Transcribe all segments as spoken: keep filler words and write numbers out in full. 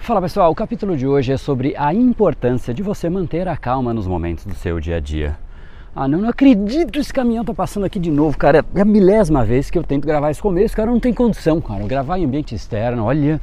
Fala pessoal, o capítulo de hoje é sobre a importância de você manter a calma nos momentos do seu dia a dia. Ah, não, não acredito que esse caminhão tá passando aqui de novo, cara. É a milésima vez que eu tento gravar esse começo, cara, não tem condição, cara. Gravar em ambiente externo, olha...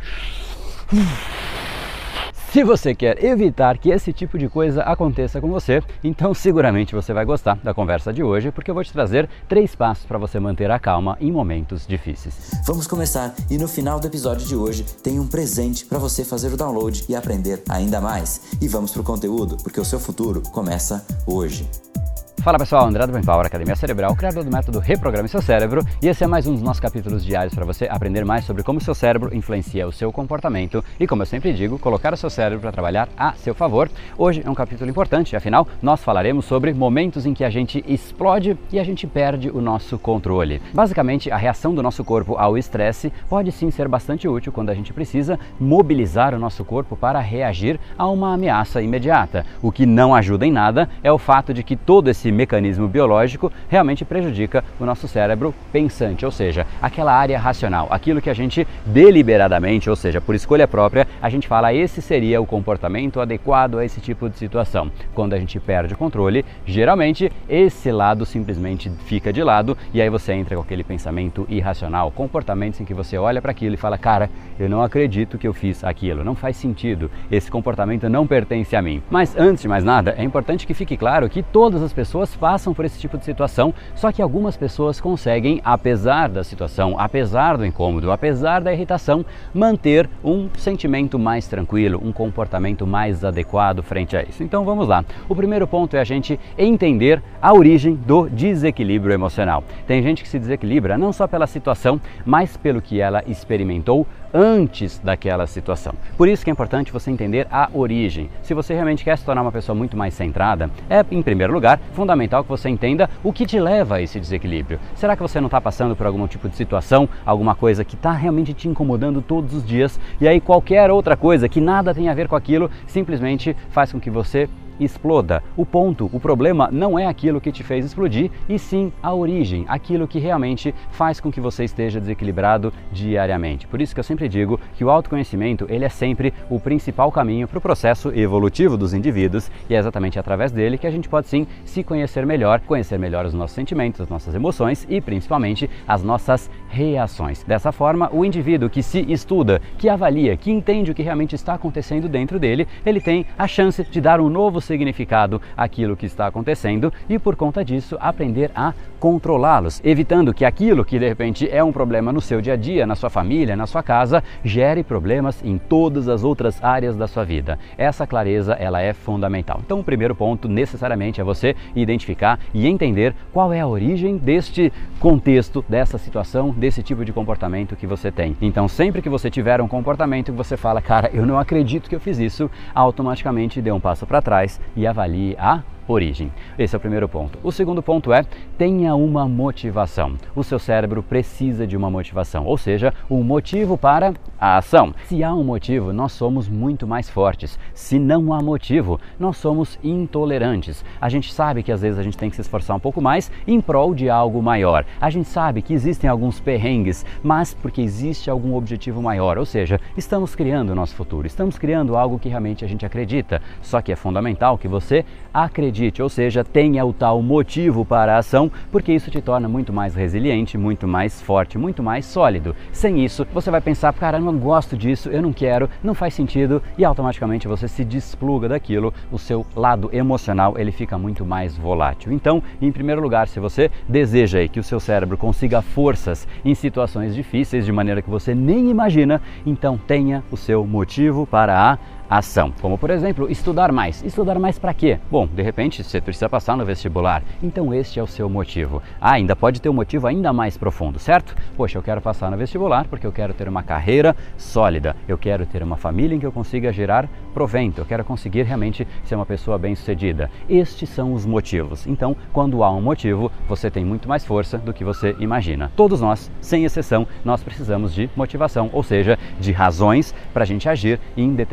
Se você quer evitar que esse tipo de coisa aconteça com você, então seguramente você vai gostar da conversa de hoje, porque eu vou te trazer três passos para você manter a calma em momentos difíceis. Vamos começar e no final do episódio de hoje tem um presente para você fazer o download e aprender ainda mais. E vamos pro conteúdo, porque o seu futuro começa hoje. Fala pessoal, André do Brain Power, Academia Cerebral, criador do método Reprograme Seu Cérebro, e esse é mais um dos nossos capítulos diários para você aprender mais sobre como o seu cérebro influencia o seu comportamento e, como eu sempre digo, colocar o seu cérebro para trabalhar a seu favor. Hoje é um capítulo importante, afinal, nós falaremos sobre momentos em que a gente explode e a gente perde o nosso controle. Basicamente, a reação do nosso corpo ao estresse pode sim ser bastante útil quando a gente precisa mobilizar o nosso corpo para reagir a uma ameaça imediata. O que não ajuda em nada é o fato de que todo esse mecanismo biológico realmente prejudica o nosso cérebro pensante, ou seja, aquela área racional, aquilo que a gente deliberadamente, ou seja, por escolha própria, a gente fala esse seria o comportamento adequado a esse tipo de situação. Quando a gente perde o controle, geralmente esse lado simplesmente fica de lado e aí você entra com aquele pensamento irracional, comportamentos em que você olha para aquilo e fala, cara, eu não acredito que eu fiz aquilo, não faz sentido, esse comportamento não pertence a mim. Mas antes de mais nada, é importante que fique claro que todas as pessoas passam por esse tipo de situação, só que algumas pessoas conseguem, apesar da situação, apesar do incômodo, apesar da irritação, manter um sentimento mais tranquilo, um comportamento mais adequado frente a isso. Então vamos lá. O primeiro ponto é a gente entender a origem do desequilíbrio emocional. Tem gente que se desequilibra não só pela situação, mas pelo que ela experimentou antes daquela situação. Por isso que é importante você entender a origem. Se você realmente quer se tornar uma pessoa muito mais centrada, é, em primeiro lugar, fundamental que você entenda o que te leva a esse desequilíbrio. Será que você não está passando por algum tipo de situação, alguma coisa que está realmente te incomodando todos os dias, e aí qualquer outra coisa que nada tem a ver com aquilo, simplesmente faz com que você exploda. O ponto, o problema não é aquilo que te fez explodir, e sim a origem, aquilo que realmente faz com que você esteja desequilibrado diariamente. Por isso que eu sempre digo que o autoconhecimento, ele é sempre o principal caminho para o processo evolutivo dos indivíduos, e é exatamente através dele que a gente pode sim se conhecer melhor, conhecer melhor os nossos sentimentos, as nossas emoções e principalmente as nossas reações. Dessa forma, o indivíduo que se estuda, que avalia, que entende o que realmente está acontecendo dentro dele, ele tem a chance de dar um novo significado àquilo que está acontecendo e, por conta disso, aprender a controlá-los, evitando que aquilo que de repente é um problema no seu dia a dia, na sua família, na sua casa, gere problemas em todas as outras áreas da sua vida. Essa clareza, ela é fundamental. Então, o primeiro ponto necessariamente é você identificar e entender qual é a origem deste contexto, dessa situação, desse tipo de comportamento que você tem. Então, sempre que você tiver um comportamento que você fala, cara, eu não acredito que eu fiz isso, automaticamente dê um passo para trás e avalie a origem. Esse é o primeiro ponto. O segundo ponto é, tenha uma motivação. O seu cérebro precisa de uma motivação, ou seja, um motivo para a ação. Se há um motivo, nós somos muito mais fortes. Se não há motivo, nós somos intolerantes. A gente sabe que às vezes a gente tem que se esforçar um pouco mais em prol de algo maior. A gente sabe que existem alguns perrengues, mas porque existe algum objetivo maior, ou seja, estamos criando o nosso futuro, estamos criando algo que realmente a gente acredita. Só que é fundamental que você acredite, ou seja, tenha o tal motivo para a ação, porque isso te torna muito mais resiliente, muito mais forte, muito mais sólido. Sem isso, você vai pensar, cara, eu não gosto disso, eu não quero, não faz sentido, e automaticamente você se despluga daquilo, o seu lado emocional, ele fica muito mais volátil. Então, em primeiro lugar, se você deseja aí que o seu cérebro consiga forças em situações difíceis, de maneira que você nem imagina, então tenha o seu motivo para a ação. Como, por exemplo, estudar mais. Estudar mais para quê? Bom, de repente você precisa passar no vestibular, então este é o seu motivo. Ah, ainda pode ter um motivo ainda mais profundo, certo? Poxa, eu quero passar no vestibular porque eu quero ter uma carreira sólida, eu quero ter uma família em que eu consiga gerar provento, eu quero conseguir realmente ser uma pessoa bem-sucedida. Estes são os motivos. Então, quando há um motivo, você tem muito mais força do que você imagina. Todos nós, sem exceção, nós precisamos de motivação, ou seja, de razões para a gente agir em determinada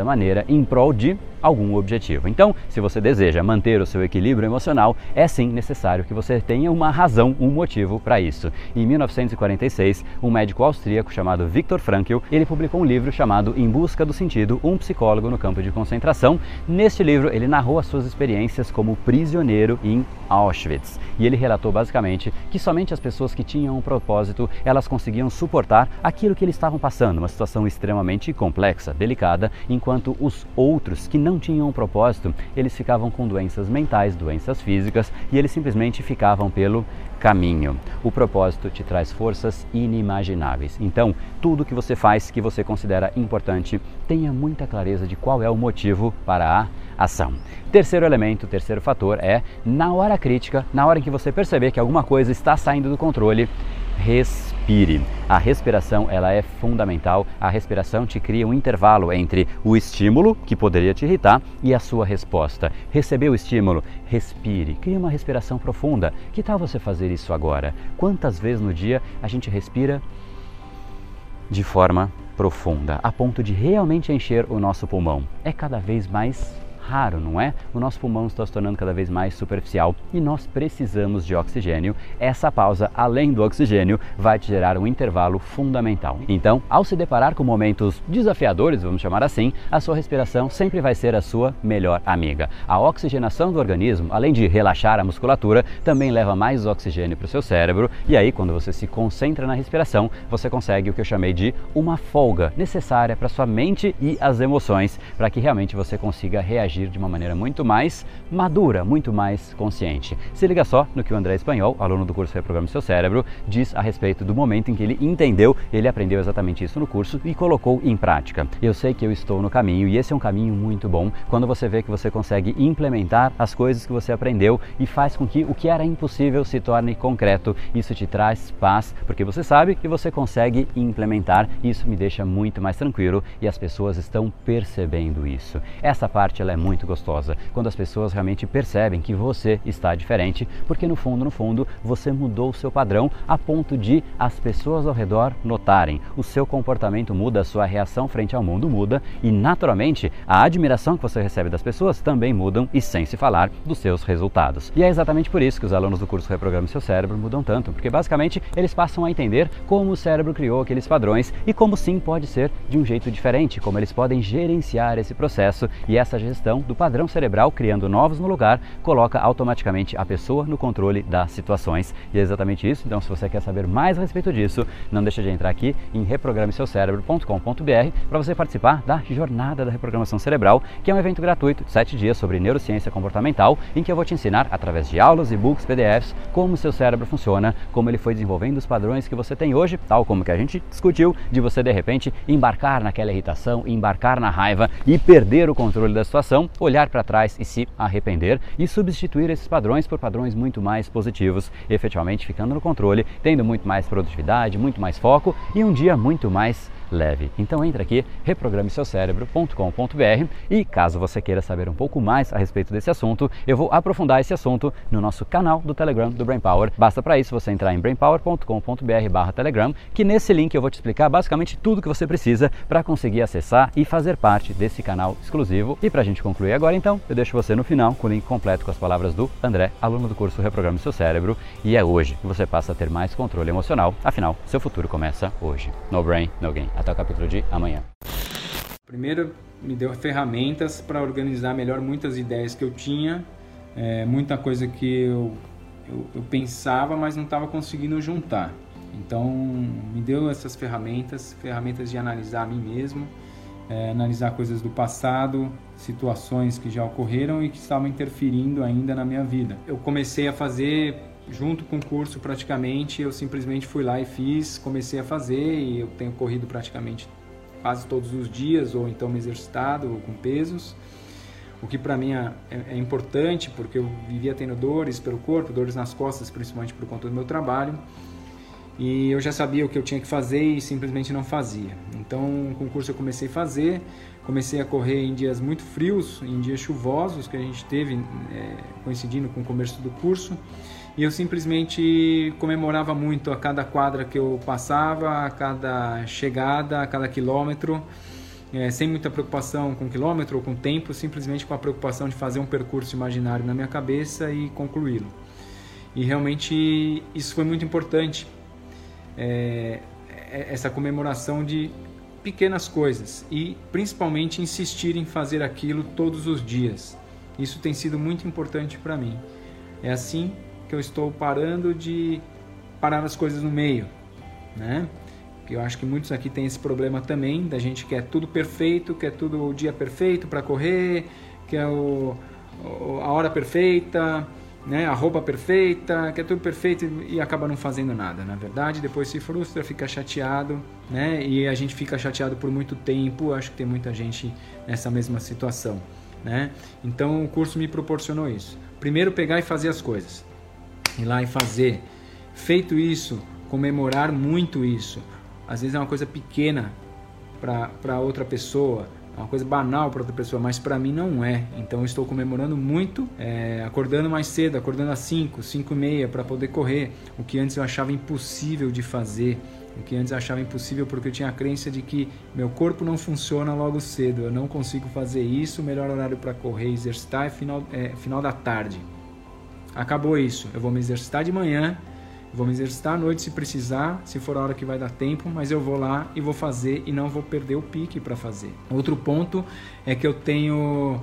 determinada maneira em prol de algum objetivo. Então, se você deseja manter o seu equilíbrio emocional, é sim necessário que você tenha uma razão, um motivo para isso. Em mil novecentos e quarenta e seis, um médico austríaco chamado Viktor Frankl, ele publicou um livro chamado Em Busca do Sentido, um psicólogo no campo de concentração. Neste livro, ele narrou as suas experiências como prisioneiro em Auschwitz. E ele relatou basicamente que somente as pessoas que tinham um propósito, elas conseguiam suportar aquilo que eles estavam passando, uma situação extremamente complexa, delicada, enquanto os outros que não tinham um propósito, eles ficavam com doenças mentais, doenças físicas, e eles simplesmente ficavam pelo caminho. O propósito te traz forças inimagináveis. Então, tudo que você faz, que você considera importante, tenha muita clareza de qual é o motivo para a ação. Terceiro elemento, terceiro fator é, na hora crítica, na hora em que você perceber que alguma coisa está saindo do controle, respire. A respiração, ela é fundamental. A respiração te cria um intervalo entre o estímulo, que poderia te irritar, e a sua resposta. Receber o estímulo, respire. Crie uma respiração profunda. Que tal você fazer isso agora? Quantas vezes no dia a gente respira de forma profunda, a ponto de realmente encher o nosso pulmão? É cada vez mais raro, não é? O nosso pulmão está se tornando cada vez mais superficial e nós precisamos de oxigênio. Essa pausa, além do oxigênio, vai te gerar um intervalo fundamental. Então, ao se deparar com momentos desafiadores, vamos chamar assim, a sua respiração sempre vai ser a sua melhor amiga. A oxigenação do organismo, além de relaxar a musculatura, também leva mais oxigênio para o seu cérebro, e aí, quando você se concentra na respiração, você consegue o que eu chamei de uma folga necessária para sua mente e as emoções, para que realmente você consiga reagir de uma maneira muito mais madura, muito mais consciente. Se liga só no que o André Espanhol, aluno do curso Reprograme Seu Cérebro, diz a respeito do momento em que ele entendeu, ele aprendeu exatamente isso no curso e colocou em prática. Eu sei que eu estou no caminho e esse é um caminho muito bom quando você vê que você consegue implementar as coisas que você aprendeu e faz com que o que era impossível se torne concreto. Isso te traz paz, porque você sabe que você consegue implementar. Isso me deixa muito mais tranquilo e as pessoas estão percebendo isso. Essa parte ela é muito gostosa, quando as pessoas realmente percebem que você está diferente, porque no fundo, no fundo, você mudou o seu padrão a ponto de as pessoas ao redor notarem. O seu comportamento muda, a sua reação frente ao mundo muda e, naturalmente, a admiração que você recebe das pessoas também mudam e sem se falar dos seus resultados. E é exatamente por isso que os alunos do curso Reprograme Seu Cérebro mudam tanto, porque basicamente eles passam a entender como o cérebro criou aqueles padrões e como sim pode ser de um jeito diferente, como eles podem gerenciar esse processo e essa gestão do padrão cerebral, criando novos no lugar, coloca automaticamente a pessoa no controle das situações. E é exatamente isso. Então, se você quer saber mais a respeito disso, não deixa de entrar aqui em reprograme seu cérebro ponto com ponto br para você participar da Jornada da Reprogramação Cerebral, que é um evento gratuito de sete dias sobre neurociência comportamental, em que eu vou te ensinar, através de aulas, e-books, P D Fs, como o seu cérebro funciona, como ele foi desenvolvendo os padrões que você tem hoje, tal como que a gente discutiu, de você de repente embarcar naquela irritação, embarcar na raiva e perder o controle da situação, olhar para trás e se arrepender e substituir esses padrões por padrões muito mais positivos, efetivamente ficando no controle, tendo muito mais produtividade, muito mais foco e um dia muito mais leve. Então entra aqui, reprograme seu cérebro ponto com ponto br e caso você queira saber um pouco mais a respeito desse assunto, eu vou aprofundar esse assunto no nosso canal do Telegram do Brain Power. Basta para isso você entrar em brain power ponto com ponto br barra Telegram, que nesse link eu vou te explicar basicamente tudo que você precisa para conseguir acessar e fazer parte desse canal exclusivo. E para a gente concluir agora então, eu deixo você no final com o link completo com as palavras do André, aluno do curso Reprograme Seu Cérebro, e é hoje que você passa a ter mais controle emocional, afinal, seu futuro começa hoje. No brain, no gain. Até o capítulo de amanhã. Primeiro, me deu ferramentas para organizar melhor muitas ideias que eu tinha, é, muita coisa que eu, eu, eu pensava, mas não estava conseguindo juntar. Então, me deu essas ferramentas, ferramentas de analisar a mim mesmo, é, analisar coisas do passado, situações que já ocorreram e que estavam interferindo ainda na minha vida. Eu comecei a fazer junto com o curso praticamente, eu simplesmente fui lá e fiz, comecei a fazer e eu tenho corrido praticamente quase todos os dias ou então me exercitado com pesos, o que para mim é, é importante porque eu vivia tendo dores pelo corpo, dores nas costas, principalmente por conta do meu trabalho, e eu já sabia o que eu tinha que fazer e simplesmente não fazia. Então com o curso eu comecei a fazer, comecei a correr em dias muito frios, em dias chuvosos que a gente teve, é, coincidindo com o começo do curso, e eu simplesmente comemorava muito a cada quadra que eu passava, a cada chegada, a cada quilômetro, é, sem muita preocupação com quilômetro ou com tempo, simplesmente com a preocupação de fazer um percurso imaginário na minha cabeça e concluí-lo. E realmente isso foi muito importante, é, essa comemoração de pequenas coisas e principalmente insistir em fazer aquilo todos os dias. Isso tem sido muito importante para mim. É assim que eu estou parando de parar as coisas no meio, né? Eu acho que muitos aqui têm esse problema também, da gente quer tudo perfeito, quer tudo o dia perfeito para correr, quer o, a hora perfeita, né? A roupa perfeita, quer tudo perfeito e acaba não fazendo nada. Na verdade, depois se frustra, fica chateado, né? E a gente fica chateado por muito tempo. Acho que tem muita gente nessa mesma situação, né? Então o curso me proporcionou isso. Primeiro, pegar e fazer as coisas, ir lá e fazer. Feito isso, comemorar muito isso. Às vezes é uma coisa pequena para outra pessoa, é uma coisa banal para outra pessoa, mas para mim não é. Então eu estou comemorando muito, é, acordando mais cedo, acordando às cinco, cinco e meia para poder correr, o que antes eu achava impossível de fazer, o que antes eu achava impossível porque eu tinha a crença de que meu corpo não funciona logo cedo, eu não consigo fazer isso, o melhor horário para correr e exercitar é final, é final da tarde. Acabou isso, eu vou me exercitar de manhã, vou me exercitar à noite se precisar, se for a hora que vai dar tempo, mas eu vou lá e vou fazer e não vou perder o pique para fazer. Outro ponto é que eu tenho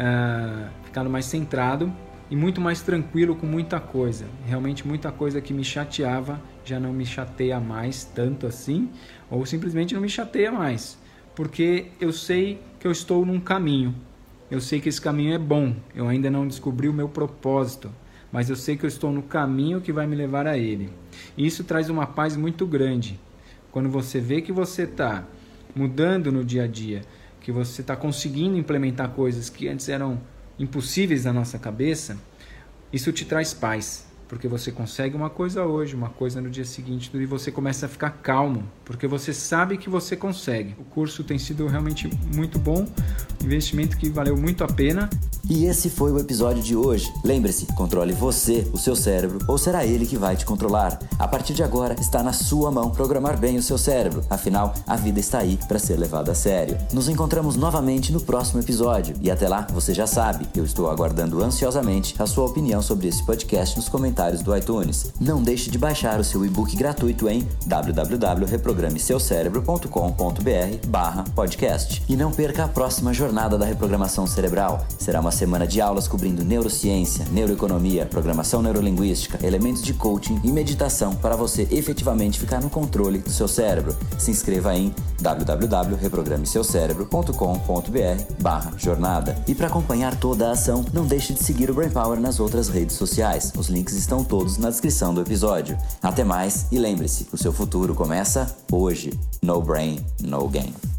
uh, ficado mais centrado e muito mais tranquilo com muita coisa. Realmente muita coisa que me chateava já não me chateia mais tanto assim, ou simplesmente não me chateia mais, porque eu sei que eu estou num caminho, eu sei que esse caminho é bom, eu ainda não descobri o meu propósito, mas eu sei que eu estou no caminho que vai me levar a ele. E isso traz uma paz muito grande. Quando você vê que você está mudando no dia a dia, que você está conseguindo implementar coisas que antes eram impossíveis na nossa cabeça, isso te traz paz. Porque você consegue uma coisa hoje, uma coisa no dia seguinte, e você começa a ficar calmo, porque você sabe que você consegue. O curso tem sido realmente muito bom, um investimento que valeu muito a pena. E esse foi o episódio de hoje. Lembre-se, controle você, o seu cérebro, ou será ele que vai te controlar? A partir de agora, está na sua mão programar bem o seu cérebro. Afinal, a vida está aí para ser levada a sério. Nos encontramos novamente no próximo episódio. E até lá, você já sabe, eu estou aguardando ansiosamente a sua opinião sobre esse podcast nos comentários do iTunes. Não deixe de baixar o seu e-book gratuito em w w w ponto reprograme seu cérebro ponto com ponto b r barra podcast. E não perca a próxima jornada da reprogramação cerebral. Será uma semana de aulas cobrindo neurociência, neuroeconomia, programação neurolinguística, elementos de coaching e meditação para você efetivamente ficar no controle do seu cérebro. Se inscreva em w w w ponto reprograme seu cérebro ponto com ponto b r barra jornada. E para acompanhar toda a ação, não deixe de seguir o Brain Power nas outras redes sociais. Os links estão todos na descrição do episódio. Até mais e lembre-se, o seu futuro começa hoje. No brain, no game.